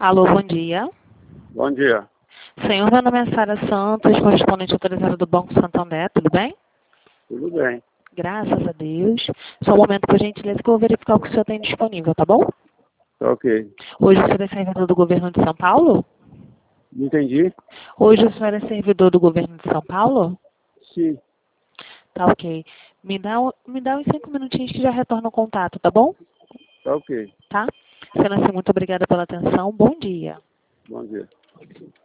Alô, bom dia. Bom dia. Senhor, meu nome é Sara Santos, correspondente autorizada do Banco Santander, tudo bem? Tudo bem. Graças a Deus. Só um momento, por gentileza, que eu vou verificar o que o senhor tem disponível, tá bom? Tá ok. Hoje o senhor é servidor do governo de São Paulo? Não entendi? Hoje o senhor é servidor do governo de São Paulo? Sim. Tá ok. Me dá uns 5 minutinhos que já retorno o contato, tá bom? Tá ok. Tá? Sendo assim, muito obrigada pela atenção. Bom dia. Bom dia.